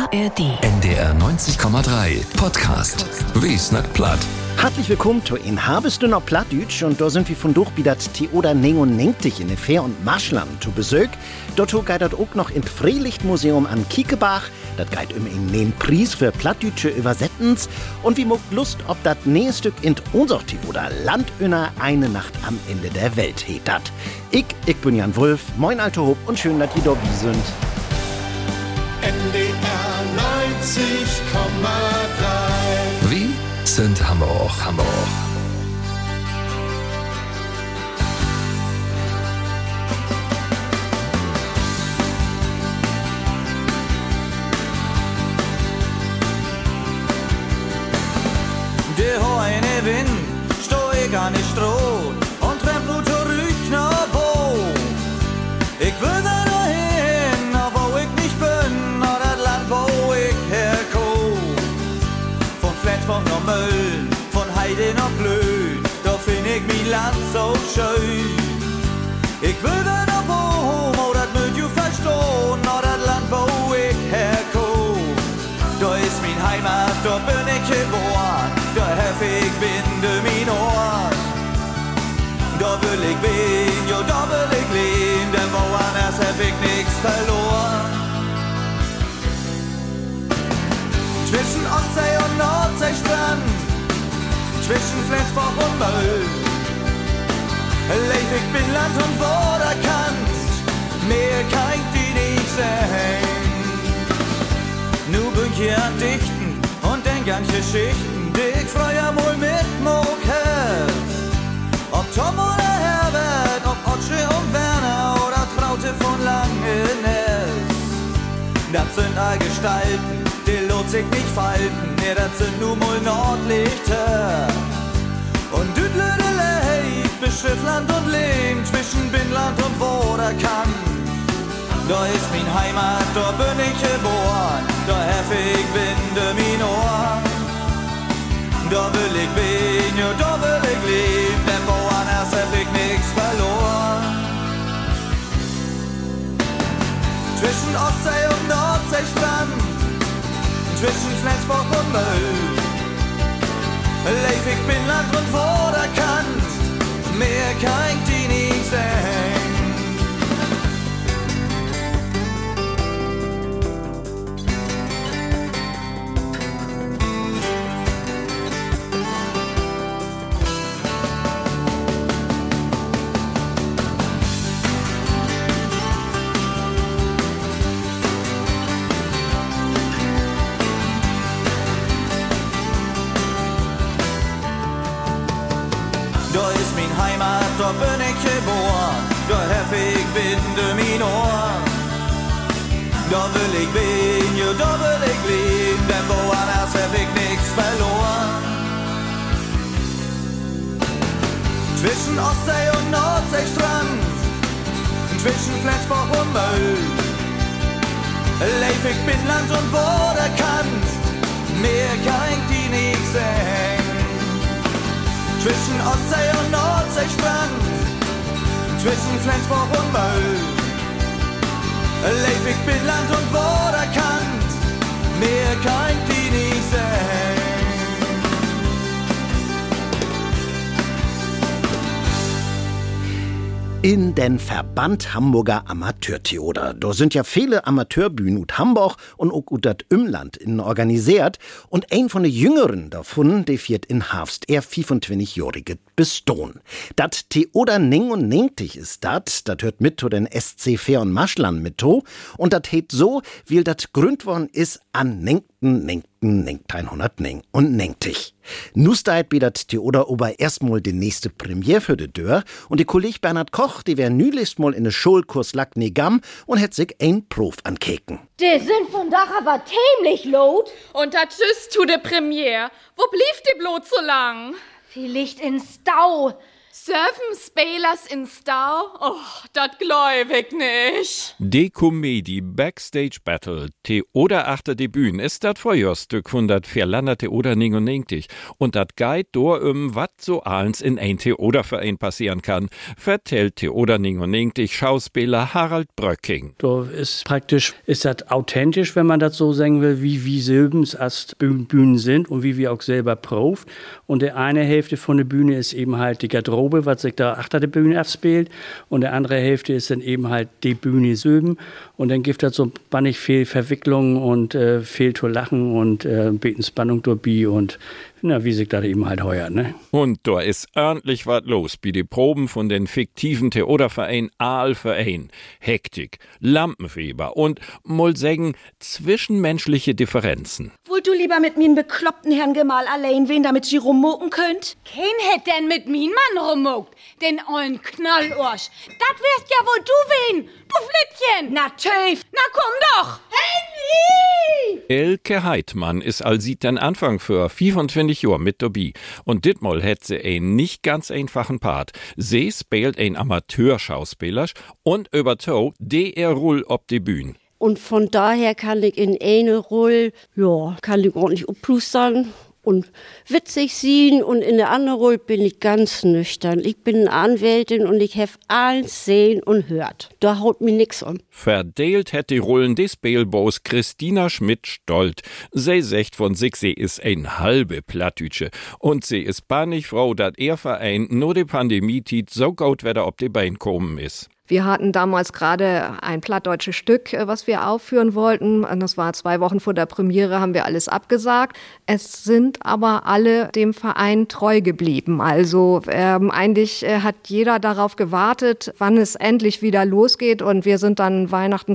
ARD. NDR 90,3 Podcast. Wie snackt platt? Herzlich willkommen zu in Habest du noch Plattdütsch und da sind wir von durch wie das Theoder Neng und Nengtich in der Fair und Marschland zu Besuch. Dort geht das auch noch in Freilichtmuseum an Kiekebach. Das geht in den Preis für Plattdütsche Übersetzens. Und wie muckt Lust, ob das nächste Stück in unser Theoder Landöner eine Nacht am Ende der Welt hetet. Ich bin Jan Wulff, moin alte Hob und schön, dass ihr da sind. NDR 90,3. Wie sind Hamburg? Der heine Wind steh ich an die Stroh und treff nur zurück nach wo. Ich will da dahin, wo ich nicht bin, nach das Land, wo ich herkomm. Von Flensburg nach Mölln, von Heide nach Blöd, da find ich mein Land so schön. Ich will da nach wo, das mögt ihr verstehen, nach das Land, wo ich herkomm. Da ist mein Heimat, da bin ich geboren, da hef ich Winde mein Ort. Da will ich wehen, jo, da will ich leben, denn woanders hab ich nix verloren. Zwischen Ostsee und Nordseestrand, zwischen Flensburg und Mölln, leb ich bin Land und Vorderkant, mehr kann die nicht sein. Nu bin ich hier an Dichten und denk an Geschichten, die ich früher mal mitmogt hab. Ob Tom oder Herbert, ob Otsche und Werner oder Traute von Langeness. Das sind all Gestalten, die lohnt sich nicht falten, nee, das sind nu mal Nordlichter. Und Düdledelei, beschrift Land und Lehm, zwischen Binnland und Vorderkant. Da ist mein Heimat, da bin ich geboren, da hef ich Winde mein Ohr. Da will ich wehen, ja, da will ich leben, denn woanders hab ich nix verloren. Zwischen Ostsee und Nordseestrand, zwischen Flensburg und Mölln, leb ich bin Land und Vorderkant, mehr kann die nicht sein. Da bin ich geboren, da hef ich Winde mein Ohr. Da will ich wehen, ja, da will ich leben, denn woanders hab ich nix verloren. Zwischen Ostsee und Nordseestrand, zwischen Flensburg und Mölln, leb ich bin Land und Vorderkant, mehr kann die nicht sein. Zwischen Ostsee und Nordseestrand, zwischen Flensburg und Mölln, leb ich bin Land und Vorderkant, mehr kann die nicht sein. In den Verband Hamburger Amateurtheater. Da sind ja viele Amateurbühnen ut Hamburg und auch ut dat Umland innen organisiert. Und ein von den Jüngeren davon, der viert in Hafst, 25-jährige Bestohn. Dat Theoder Neng und Nengtich ist dat hört mit zu den SC Fair und Marschland mit to. Und dat heet so, wie dat gründ worden ist an Nengten 100 Neng und Nengtich. Nusteit bietet Theoder Ober erstmal die nächste Premiere für die Dörr und die Kolleg Bernhard Koch, die wär nülichst mal in der Schulkurs Lack Negam und hätt sich ein Prof ankeken. Die sind von da aber tämlich lot. Und da tschüss zu der Premiere. Wo blieb die bloß so lang? Vielleicht in Stau. Surfen-Spelers in Stau? Oh, dat gläub ich nicht. Die Komödie Backstage Battle, Theoder achter die Bühne, ist dat Feuerstück von dat Verlander Theoder 99. Und dat Guide door wat so allens in ein Theoderverein passieren kann, vertellt Theoder 99 Schauspieler Harald Bröcking. Da ist praktisch, ist das authentisch, wenn man das so sagen will, wie Silbens als Bühnen sind und wie wir auch selber proft. Und der eine Hälfte von der Bühne ist eben halt die Garderobe, was sich da achter der Bühne abspielt. Und der andere Hälfte ist dann eben halt die Bühne Silben. Und dann gibt es so bannig viel Verwicklung und viel zu lachen und beten Spannung dabei und wie sich das eben halt heuert, ne? Und da ist ordentlich was los bei den Proben von den fiktiven Theoderverein Aalverein. Hektik, Lampenfieber und, mal sagen, zwischenmenschliche Differenzen. Wollt du lieber mit mir einen bekloppten Herrn Gemahl allein wen, damit sie rummucken könnt? Kein hätt denn mit min Mann rummuckt, den ollen Knallorsch. Dat wärst ja wohl du wen, du Flittchen. Na Töf, Na komm doch. Henry! Elke Heidmann ist allsieht den Anfang für 25 Jahre mit dabei. Und ditmal hätt sie einen nicht ganz einfachen Part. Sie spielt ein Amateurschauspieler und überto der Roll ob die Bühne. Und von daher kann ich in eine Rolle, kann ich ordentlich upplustern und witzig sein. Und in der anderen Rolle bin ich ganz nüchtern. Ich bin eine Anwältin und ich habe alles sehen und hört. Da haut mir nix um. Verdeelt hätt die Rollen des Spielbaus Christina Schmidt-Stolt. Sie sagt von sich, sie ist ein halbe Plattütsche. Und sie ist bannig froh, dat ihr Verein nur die Pandemie-Tit so gut wieder ob die Bein kommen ist. Wir hatten damals gerade ein plattdeutsches Stück, was wir aufführen wollten. Und das war 2 Wochen vor der Premiere, haben wir alles abgesagt. Es sind aber alle dem Verein treu geblieben. Also eigentlich hat jeder darauf gewartet, wann es endlich wieder losgeht. Und wir sind dann Weihnachten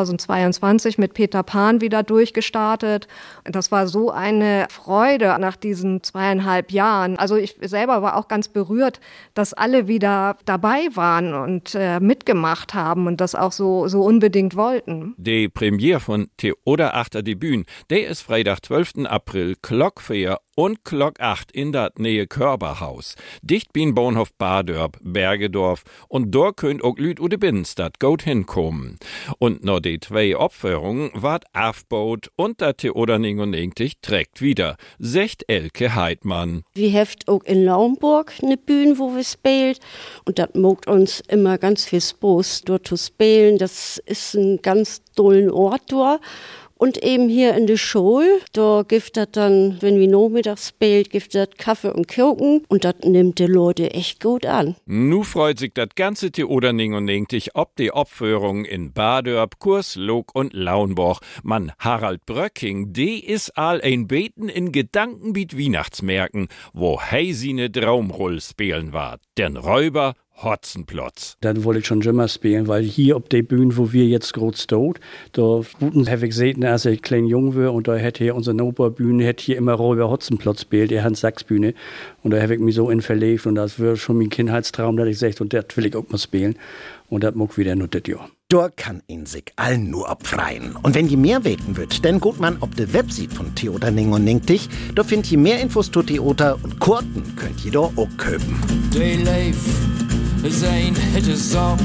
2022 mit Peter Pan wieder durchgestartet. Und das war so eine Freude nach diesen 2,5 Jahren. Also ich selber war auch ganz berührt, dass alle wieder dabei waren und mitgemacht haben und das auch so unbedingt wollten. Die Premiere von Theoder achter die Bühne, der ist Freitag 12. April, Glock 4 und Glock 8 in dat Nähe Körberhaus. Dicht bin Bahnhof Badörp, Bergedorf und dort könnt auch Lüd oder Binnenstadt gut hinkommen. Und noch die 2 Opferungen ward aufbaut und der Theoder 99 trägt wieder, sagt Elke Heidmann. Wir heft auch in Laumburg eine Bühne, wo wir spielen und das mogt uns immer ganz viel Spaß, dort zu spielen. Das ist ein ganz dollen Ort dort. Und eben hier in der Schule, da gibt das dann, wenn wir nachmittags spielt, gibt das Kaffee und Kuchen und das nimmt die Leute echt gut an. Nu freut sich das ganze Theoder 99 ob die Opführung in Badörp, Kurslog und Lauenborg. Man Harald Bröcking, die ist all ein Beten in Gedankenbiet Weihnachtsmärkten, wo heisine Traumroll spielen war. Den Räuber Hotzenplotz. Dann wollte ich schon immer spielen, weil hier auf der Bühne, wo wir jetzt groß stehen, da guten habe ich gesehen, als ich klein jung war und da hätte hier unsere Nachbarbühne, hätte hier immer Räuber Hotzenplotz spielt, der Hans-Sachs-Bühne. Und da habe ich mich so in verlegt und das war schon mein Kindheitstraum, dass ich sagte, und das will ich auch mal spielen. Und das mag wieder nur das Jahr. Da kann ihn sich allen nur abfreien. Und wenn ihr mehr weten wollt, dann geht man auf der Website von Theoder 99. Da findet ihr mehr Infos zu Theoder und Kurten könnt ihr da auch köpen. Day life is ein hitte Sorg.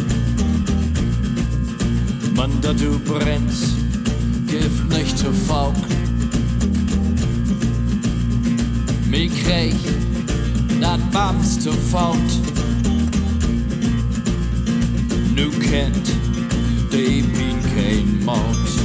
Man, da du brennst, gibt nicht zu Fauk. Mich krieg, dat Bams zu Faut. Nu kennt die Pien kein Mord.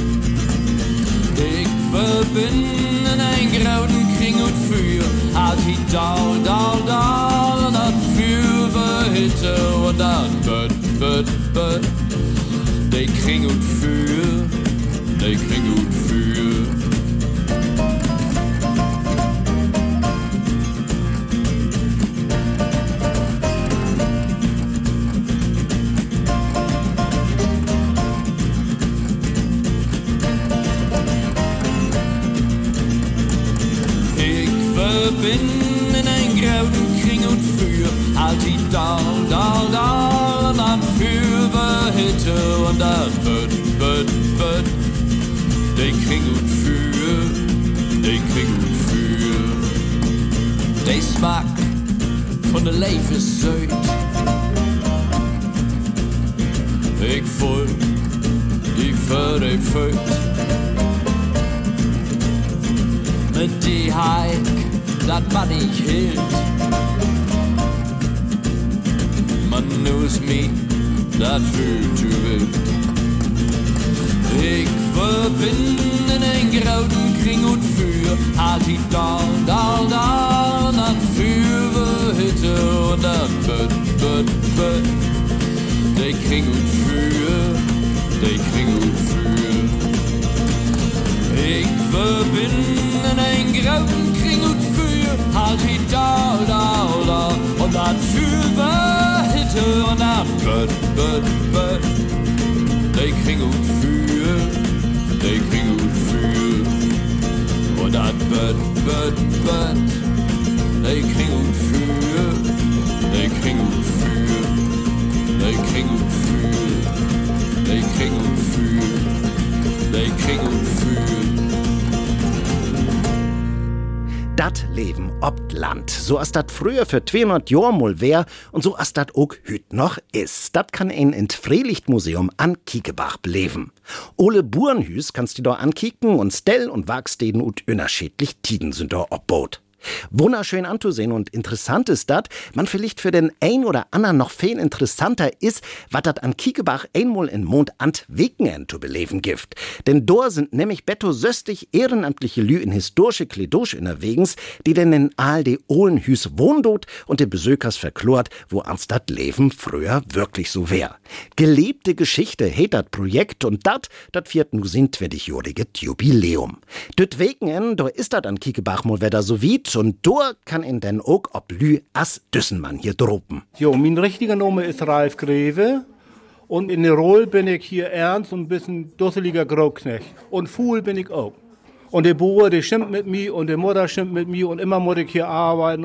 Ich verbinden ein grauen Kring und Feuer, halt die Daul, und das Feuer behitte und dann wird. Die Kring und Feuer, die Kring und Feuer. Bin in ein grauen Kring und Feuer, halt die Daul, und dann Feuer behitte und dann wird. Die Kring und Feuer, die Kring und Feuer. Die Smack von de leven is zuid. Ik voel die verre voet. Met die hike, dat wat ik hield. Maar nu is mij, dat voelt u wild. Ik verbind in een grote kring uit vuur. Haal die dal, dal, dal, dan vuur we hitte en dan but. De kring uit vuur, de kring uit vuur. Ik verbind in een grote kring uit vuur. Haal die dal, dal, dal, en dan vuur we hitte en dan but. De kring uit vuur, de kring uit vuur. En dat but. De kring uit vuur, de kring uit vuur. De kring uit vuur, de kring uit vuur. De kring uit vuur. Dat Leben ob Land, so as dat früher für 200 Jahre mal wär und so as dat auch hüt noch is. Dat kann ein in Freilichtmuseum an Kiekebach beleven. Ole Burenhüs kannst du da ankicken und Stell und Wagsteden und unterschiedlich Tiden sind da obbaut. Wunderschön anzusehen und interessant ist dat, man vielleicht für den ein oder anderen noch viel interessanter ist, was dat an Kiekebach einmal in Mond ant Wegenen zu beleven gibt. Denn dort sind nämlich betto söstig ehrenamtliche Lü in historische Kledosch unterwegs, die denn in all de Ohlenhüs wohndot und de Besökers verklort, wo ans dat Leben früher wirklich so wär. Gelebte Geschichte heet dat Projekt und dat viert nu 20-jährige Jubiläum. Düt Wegenen, da ist dat an Kiekebach mal wieder so weit, und dort kann ihn denn auch ob Lü as Düssenmann hier droppen. Jo, mein richtiger Name ist Ralf Greve und in der Rolle bin ich hier ernst und ein bisschen dusseliger Grauknecht. Und Fuhl bin ich auch. Und der Bauer, der schimpft mit mir und der Mutter schimpft mit mir und immer muss ich hier arbeiten.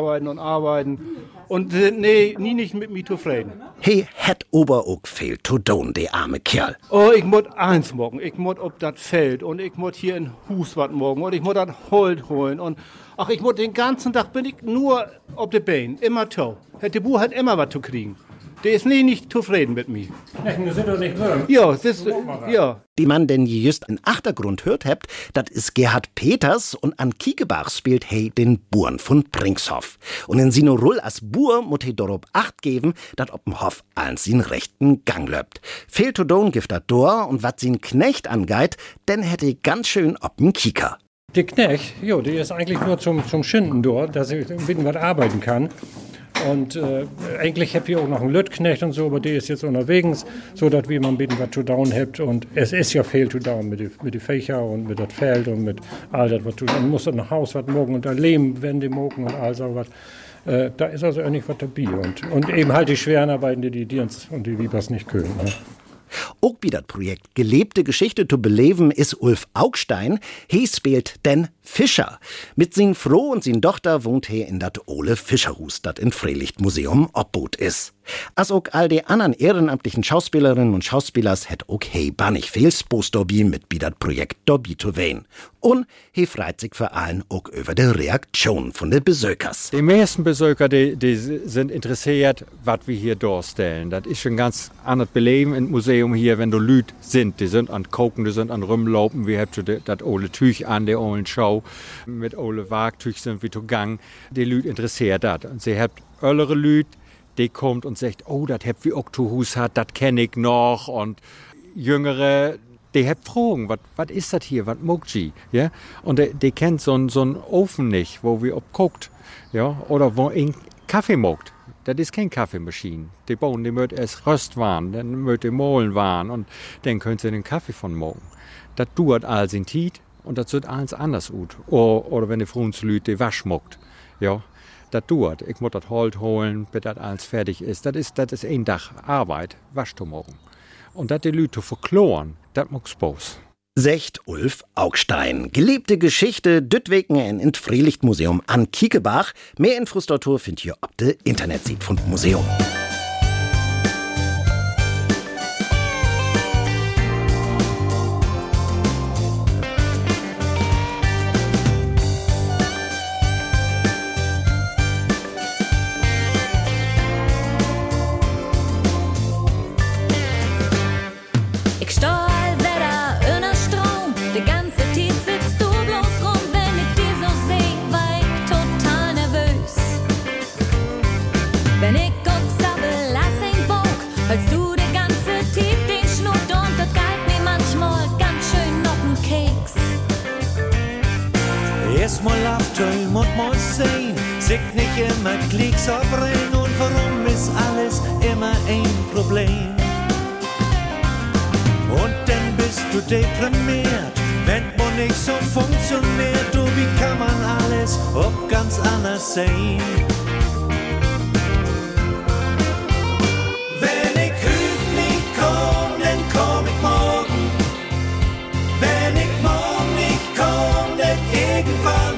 Und sind nie nicht mit mir zufrieden. Hey, het ober auch viel zu tun, der arme Kerl. Oh, ich muss eins morgen. Ich muss auf das Feld und ich muss hier in Hus was morgen und ich muss das Holz holen und ach, ich muss den ganzen Tag bin ich nur auf der Beine, immer tau. Der Bauer hat immer was zu kriegen. Der ist nicht zufrieden mit mir. Sind doch nicht drin. Ja, ja. Die man denn just in Achtergrund hört habt, dat is Gerhard Peters und an Kiekebach spielt hey den Buren von Bringshoff. Und in sino Rull as Buhr mut he dorob Acht geben, dat ob'n Hoff allen sin rechten Gang löbt. Fehl to don gift dat Dor und wat sin Knecht angeit, denn hätte ganz schön ob'n Kieker. Der Knecht, jo, der ist eigentlich nur zum Schinden dort, dass ich ein bisschen was arbeiten kann. Und eigentlich hab ich auch noch einen Lüttknecht und so, aber der ist jetzt unterwegs, so dass wir mal ein bisschen was zu down habt. Und es ist ja viel zu down mit den Fächern und mit das Feld und mit all das, was du dann musst nach Haus was morgen und da Lehmwände morgen und all so was. Da ist also auch nicht was dabei. Und eben halt die schweren Arbeiten, die Dienst und die was nicht können. Ne? Auch wie das Projekt Gelebte Geschichte zu beleben ist Ulf Augstein. He spielt den Fischer. Mit sin Frau und sin Tochter wohnt he in dat Ole Fischerhus, dat in Freilichtmuseum obbaut is. As auch all die anderen ehrenamtlichen Schauspielerinnen und Schauspielers het auch he bannig viel Spaß dabei mit bi dat Projekt dabei zu wehen. Und he freit sich vor allem auch über die Reaktion von den Besökers. Die meisten Besöker, die sind interessiert, was wir hier darstellen. Das ist schon ganz anders Beleben im Museum hier, wenn du Lüd sind. Die sind an Koken, die sind an Rumlaufen. Wir haben das ole Tüch an der ollen Show. Mit ole Wagtüch sind wir zu Gang. Die Lüd interessiert das. Und sie habt öllere Lüd, die kommt und sagt, oh, das habt wie Oktohus hat, das kenne ich noch. Und Jüngere, die habt Fragen, was ist das hier, was mogt sie? Ja? Und die kennt so einen Ofen nicht, wo wir obguckt. Ja? Oder wo ein Kaffee mogt. Das ist kein Kaffeemaschine. Die bauen, die möcht erst Röstwaren, dann möcht die Mohlen waren und dann könnt sie den Kaffee von morgen. Das dauert alles in Tiet und das wird alles anders ut. Oder wenn die Frunzlüt die Wasch mogt. Ja? Das dauert. Ich muss das Holz holen, bis das alles fertig ist. Das ist ein Tag Arbeit, Wasch zu morgen. Und das die Leute verkloren, das macht Spaß. Secht Ulf Augstein. Gelebte Geschichte, Düttwegen in Freilichtmuseum an Kiekebach. Mehr Infos dazu findet ihr auf der Internetseite vom Museum. Ich steh all Wetter in der Strom, die ganze Zeit sitzt du bloß rum. Wenn ich die so seh, war ich total nervös. Wenn ich guck, sabbel, lass ihn Bog, hältst du die ganze Zeit den Schnut und das geht mir manchmal ganz schön noch ein Keks. Erstmal abtölm und mal sehen, siegt nicht immer Klicks abbrennen und warum ist alles immer ein Problem? Und dann bist du deprimiert, wenn man nicht so funktioniert. Du, wie kann man alles auch ganz anders sehen? Wenn ich heute nicht komm, dann komm ich morgen. Wenn ich morgen nicht komm, dann irgendwann.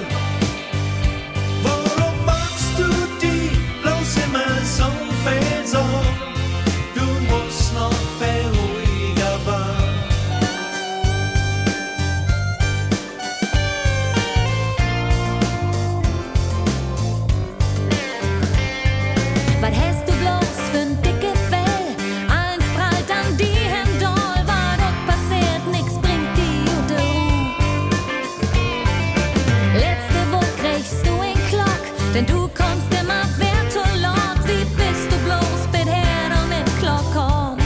Warum machst du die bloß immer so viel Sorgen? Du musst noch viel ruhiger werden. Was hast du bloß für ein dicke Fell? Eins prallt an die Hemdol, war doch passiert, nix bringt die gute Ruhe. Letzte Woche kriegst du ein Klock, denn du kommst immer wer zu Lord. Wie bist du bloß bisher noch nicht Klock komm?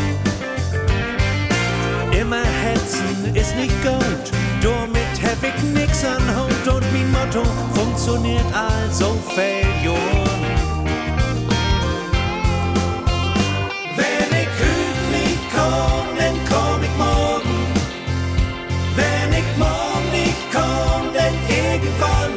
Immer hetzen ist nicht gut, damit hab ich nix an Haut und mein Motto funktioniert also viel Jahren. Wenn ich heute nicht komm, dann komm ich morgen. Wenn ich morgen nicht komm, dann irgendwann.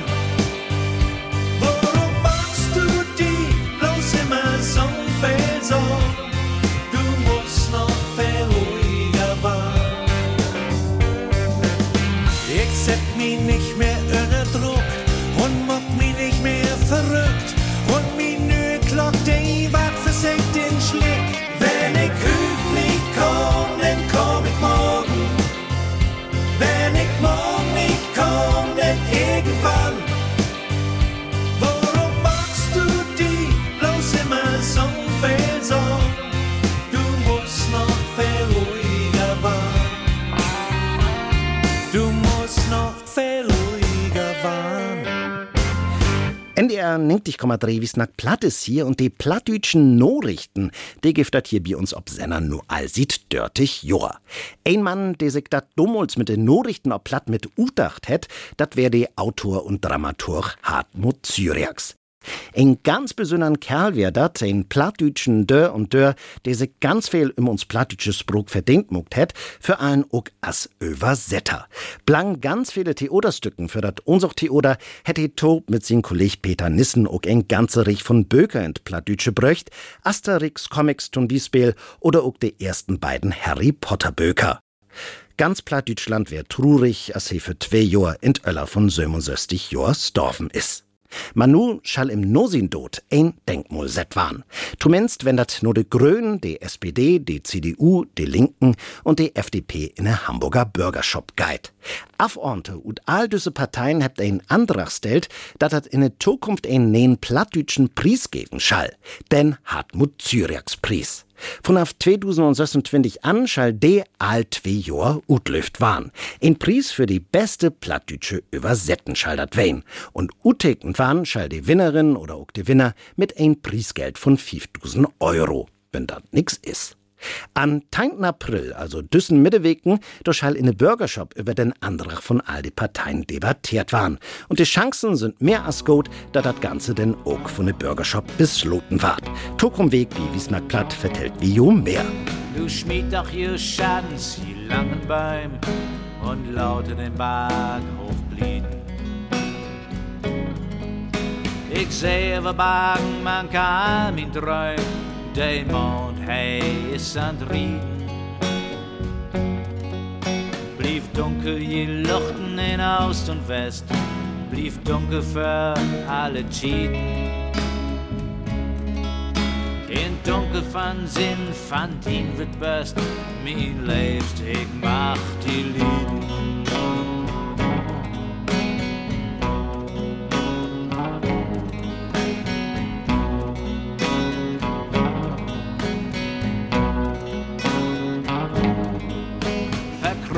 Warum machst du die bloß immer so viel Sorgen? Du musst noch viel ruhiger werden. Ich set mich nicht mehr unter Druck und mach mich nicht mehr verrückt. Und meine Glock, die wart für sich den Schlick. Wenn ich heute nicht komm, dann komm ich morgen. Wenn ich morgen nicht komm, dann irgendwann. Warum machst du die bloß immer so viel Sorgen? Du musst noch viel ruhiger werden. Du musst noch viel ruhiger werden. NDR 90,3 wie snack platt ist hier und die plattdütschen Nachrichten, die giftet hier bei uns ob Senner nur all sieht dörtig joa. Ein Mann, der sich dat damals mit den Nachrichten ob platt mit udacht hätt, dat wär der Autor und Dramaturg Hartmut Zyriax. Ein ganz besonderen Kerl wär dat, ein plattdütschen Dörr und Dörr, der sich ganz viel uns plattdütsches Sprog verdient muckt hätt, für einen auch als Übersetter. Blang ganz viele Theaterstücken für dat unser Theater hätte Tob mit sin Kolleg Peter Nissen auch ein ganze Rich von Böker in plattdütsche Bröcht, Asterix Comics zum Beispiel oder auch die ersten beiden Harry Potter Böker. Ganz Plattdütschland wär trurig, als he für 2 Jahr in Öller von 67 Jahr storven is. Manu schall im Nosindot ein Denkmal set waren. Zumindest wenn dat nur de Grünen, die SPD, die CDU, die Linken und die FDP in der Hamburger Bürgershop geit. Afordnete und all diese Parteien habt ein Antrag stellt, dat dat in der Zukunft ein neuen plattdütschen Preis geben schall. Den Hartmut Zyriax Preis. Von auf 2026 an schall de all 2 Jahr utlüft waren. Ein Preis für die beste plattdütsche Übersetten schall dat wein. Und utekend waren schall die Winnerin oder auch die Winner mit ein Preisgeld von 5.000 €, wenn dat nix is. An 10. April, also düssen Mitteweken, da schall in der Bürgershop über den Antrag von all die Parteien debattiert waren. Und die Chancen sind mehr als gut, da das Ganze denn auch von der Bürgershop besloten ward. Tokum Weg, wie snack platt, vertellt wie jo mehr. Du schmied doch ihr Schadens, die langen Beim und lautet den Bahnhof blieben. Ich sehe, wir Bagen, man kann ihn träumen. Der Mond, hey, ist an Rieden. Blieb dunkel, je Luchten in Ost und West. Blieb dunkel für alle Cheaten. In Dunkel von Sinn fand ihn wird best. Mein Lebst, ich mach die Lieden.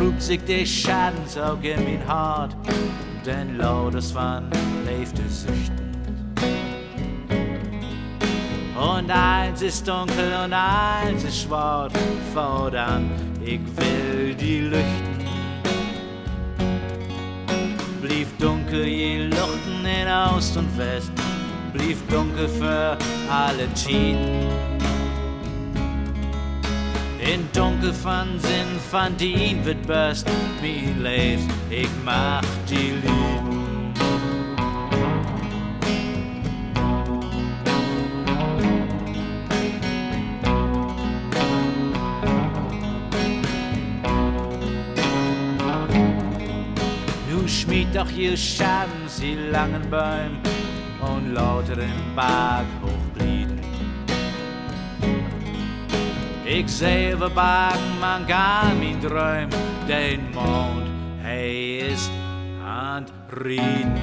grubt sich der Schadensauge in mein Hart, denn lautes van leefde Süchten. Und eins ist dunkel und eins ist schwarz, fordern, ich will die Lüchten. Blieb dunkel, je Luchten in Ost und West, blieb dunkel für alle Cheaten. In Dunkel van Sinn, van dien wird best, wie leeft, ich mach die Liebe. Nu schmied doch je Schaden, sie langen Bäume und lauter im Berg hochblieben. Ich sehe wir Bagen, man gar mein Träum, den Mond, hey, ist an Rieden.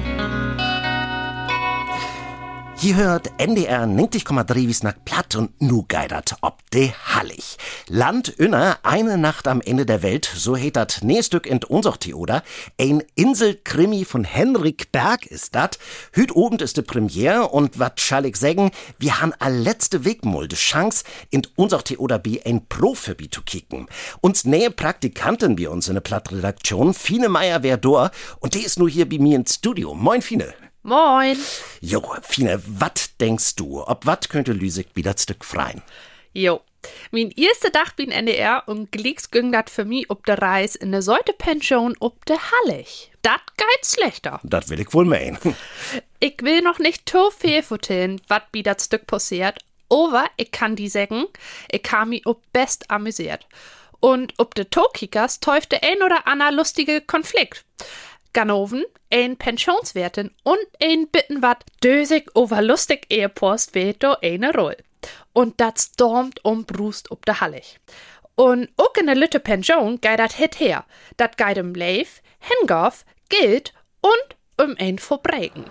Hier hört NDR 90,3 Wiesnack platt und nu geidert ob de Hallig. Land inner, eine Nacht am Ende der Welt, so heet dat Nähstück in unser Theater. Ein Inselkrimi von Henrik Berg ist dat. Hüt obend ist de Premiere und wat schall ich sagen, wir han a letzte Weg mal de Chance, in unser Theater bi ein Profi zu kicken. Uns nähe Praktikanten bei uns in der Plattredaktion, Fine Meier wär dor und die ist nur hier bei mir ins Studio. Moin Fine. Moin. Jo, Fine, wat denkst du, ob wat könnte Lüsig wieder Stück freien? Jo, mein erster Tag bin NDR und glicks ging dat für mich ob der Reis in der Säutepension ob der Hallig. Dat geht schlechter. Dat will ich wohl meinen. Ich will noch nicht so viel vertellen, wat bi dat Stück passiert, aber ich kann die sagen, ich ha mi ob best amüsiert. Und ob de Tokickers täufte ein oder ander lustige Konflikt. Ganoven, ein Pensionswertin und ein Bitten wat dösig over lustig Ehepost weht do eine Roll. Und dat stormt brust ob de Hallig. Und auch in der Lütte Pension geht dat hit her. Dat geht Leif, Hingauf, Geld und ein Verbrechen.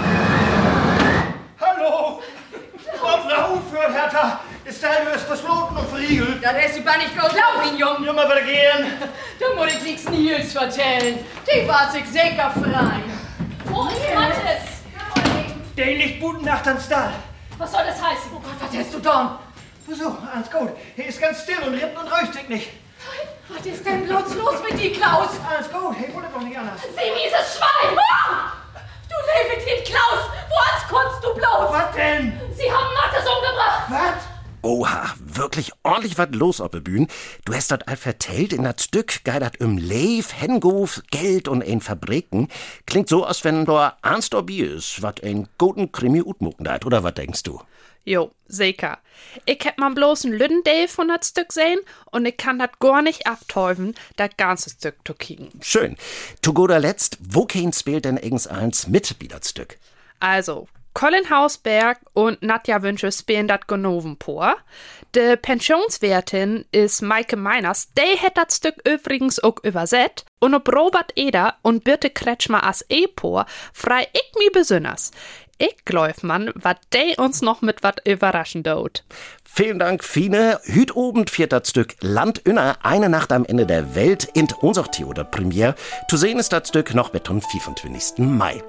Hallo! Kommt nach Unführt, Hertha! Ist der ist verschloten und verriegelt. Das hast du gar nicht geglaubt, Junge. Nur mal wieder gehen. Du musst ich nichts Nils vertellen. Die war sich sicher frei. Wo ist Mattes? Den liegt guten Nacht ans Stall. Was soll das heißen? Oh Gott, was hast du da? Wieso? Alles gut. Hier ist ganz still und rippt und räuscht sich nicht. Was ist denn bloß los mit dir, Klaus? Alles gut. Hey, wurde doch nicht anders. Sie mieses Schwein! Du lebst hier, Klaus! Woans konntest du bloß? Was denn? Sie haben Mattes umgebracht. Was? Oha, wirklich ordentlich wat los auf der Bühne. Du hast dat all vertellt in dat Stück, geidert Leif, Hengof, Geld und ein Fabriken. Klingt so, als wenn da ernst dabei ist, wat ein guten Krimi utmucken dat, oder wat denkst du? Jo, sicher. Ich hätt mal bloß ein Lüdendale von dat Stück sehen und ich kann dat gar nicht abtäufen, dat ganze Stück zu kriegen. Schön. Zu guter Letzt, wo kein spielt denn eigens eins mit wie dat Stück? Also, Colin Hausberg und Nadja Wünsche spielen dat Ganoven por. De Pensionswertin ist Maike Meiners, die hat dat Stück übrigens auch übersetzt. Und ob Robert Eder und Birte Kretschmer as E-por frei ich mi besonders. Ich glaub man, wat die uns noch mit wat überraschen dort. Vielen Dank, Fine. Hüt obend viert das Stück Land inner, eine Nacht am Ende der Welt in unser Theater Premiere. Zu sehen ist das Stück noch bis zum 25. Mai.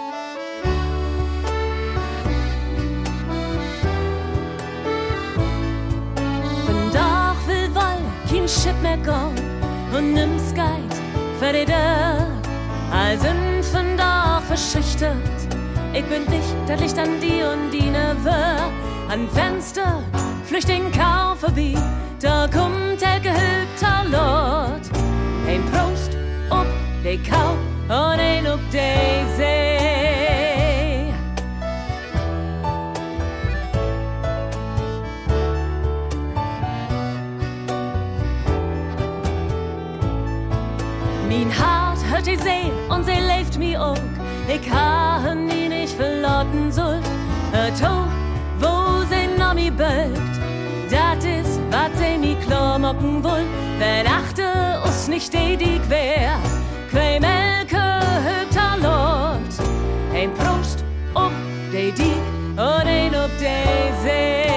Shit mehr Gold und nimm's Geld für die Dörr. All sind von da verschüchtert. Ich bin dicht, das Licht an die und die Neveu. An Fenster, Flüchtling Kau vorbei. Da kommt der gehülpter Lord. Ein Prost ob die Kau und ein ob die See. Mein Hart hört die See und sie lebt mi auch. Ich habe nie nicht verloren sollt. Hört hoch, wo sie noch mi bölkt. Dat is, wat sie mi klar mocken woll. Wenn achte us nicht die quer. Quei Melke hübter Lord. Ein Prost ob die und ein ob die See.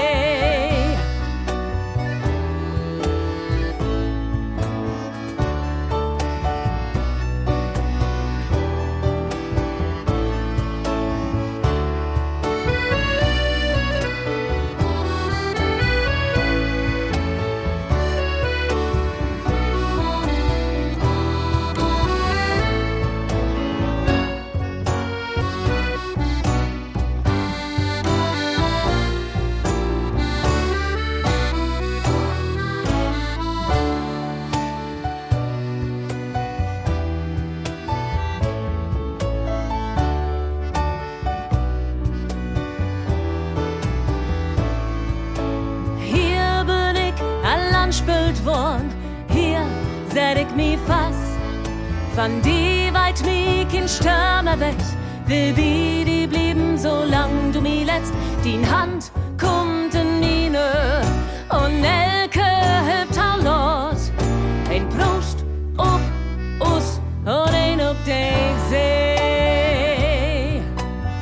alt worden, hier set ich mich fast. Von die weit mich kein Stürmer weg, will wie die blieben, solang du mir letzt. Die Hand kommt in meine und Elke hilft laut. Ein Prost ob us und ein ob den See.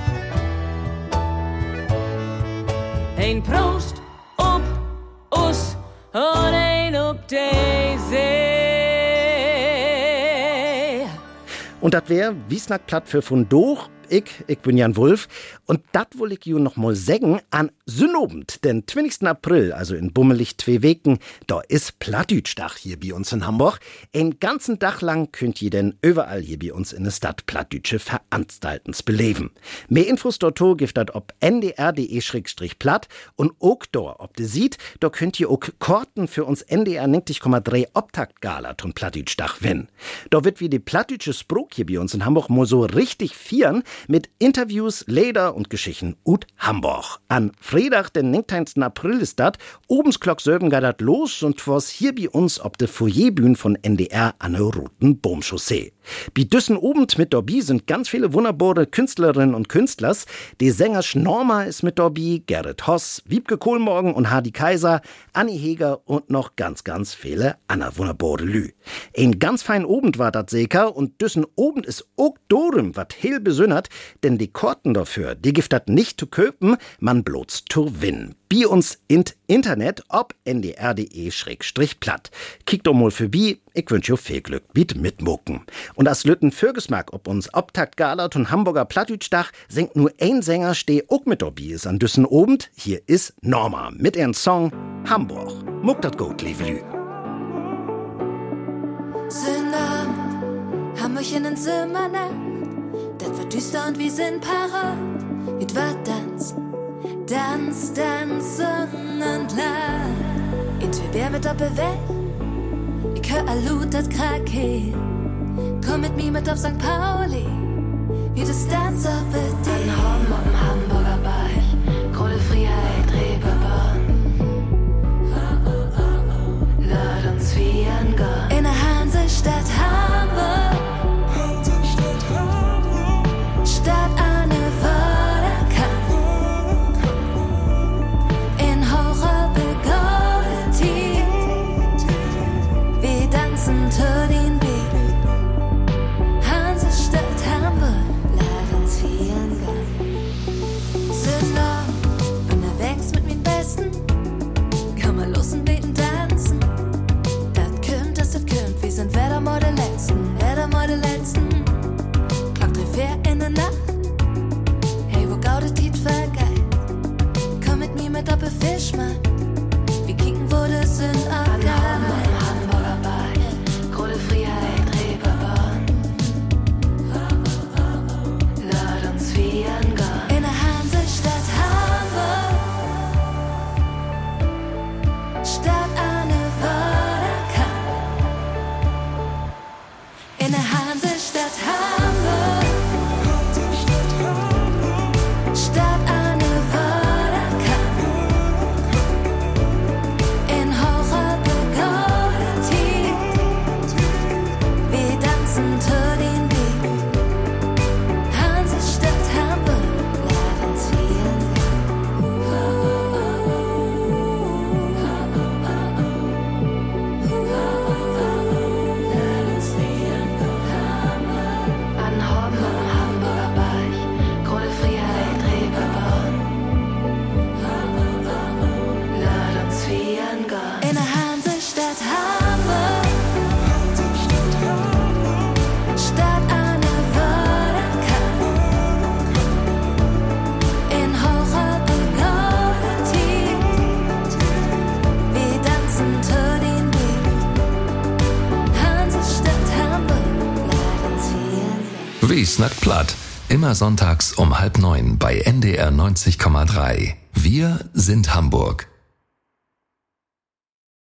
Ein Prost ob us und ein ob den See. Und dat wär Wiesnack platt für von Doch. Ich bin Jan Wulff und dat will ich ju noch mal sagen an Sünobend, den 20. April, also in bummelig 2 Wochen, da ist Plattdütschdach hier bei uns in Hamburg. Einen ganzen Tag lang könnt ihr denn überall hier bei uns in der Stadt Plattdütsche Veranstaltens beleben. Mehr Infos dort gibt dat ob ndr.de/platt und auch dort, ob de sieht, da könnt ihr auch Karten für uns NDR 90,3 Optaktgala von Plattdütschdach wenn. Da wird wie die Plattdütsche Sprok hier bei uns in Hamburg mal so richtig vieren, mit Interviews, Leder und Geschichten ut Hamburg. An Freitag, den 19. April ist dat, obens Glock 7 geht dat los und was hier bei uns ob de Foyerbühne von NDR an der Roten Baumchaussee. Bei düssen obend mit dabei sind ganz viele wunderbare Künstlerinnen und Künstlers. Die Sänger Schnorma ist mit dabei, Gerrit Hoss, Wiebke Kohlmorgen und Hardy Kaiser, Anni Heger und noch ganz, ganz viele andere wunderbare Lü. Ein ganz fein Obend war dat Seker und düssen Obend ist auch dorem, wat heel besünnert, denn die Karten dafür, die gibt dat nicht zu köpen, man bloß zu winnen. Bei uns in Internet ob ndr.de/platt. Kickt doch mal vorbei, ich wünsch euch viel Glück mit mitmucken. Und als Lütten Fürgesmark ob uns Optaktgala und Hamburger Plattdütschdach singt nur ein Sänger steh auch mit dabei ist an düssen Obend. Hier ist Norma mit ihrem Song Hamburg. Muck dat gut, liebe Lü. Sonnabend, Hamburg in den Zimmernacht, das wird düster und wir sind parat. Mit wat Tanz, Sonnenland. In Tübingen mit Doppelwelt, ich hör Alut, das Krake. Komm mit mir mit auf St. Pauli, wie das Tanz auf the Day. Am Hamburger Beich, Große Freiheit, Reeperbahn. Lad uns feiern gehen. In der Hansestadt Hamburg. Stadt an der Vorderkant. In hoher Begaudet. Wir tanzen zu den Beat. Hansestadt Hamburg. Lad uns feiern gehen. Sind noch unterwegs mit meinen Besten. Komm mal los und beten tanzen. Das kümmt, wir sind wieder mal der Letzten. Klock 3, 4 in der Nacht. Hey, wo gaudet Tiet vergeil? Komm mit mir mit Doppelfisch, Mann. Wir kicken, wo das sind Abgaben. Hamburger Beich, Große Freiheit, Reeperbahn. Lad uns feiern gehen. In der Hansestadt Hamburg. Stadt an der Vorderkant. In der Hansestadt Hamburg. Stadt an der Vorderkant. In hoher Begaudet. Wir tanzen zu den Beat. Hansestadt Hamburg. Lad uns feiern an Hamburger Beich, Große Freiheit, Reeperbahn. Lad uns feiern gehen. In der Hansestadt Hamburg. Stadt an der Vorderkant. In hoher Begaudet. Wir tanzen zu den Beat. Hansestadt Hamburg. Lad uns feiern gehen. Wiesnack platt. Immer sonntags um 8:30 bei NDR 90,3. Wir sind Hamburg.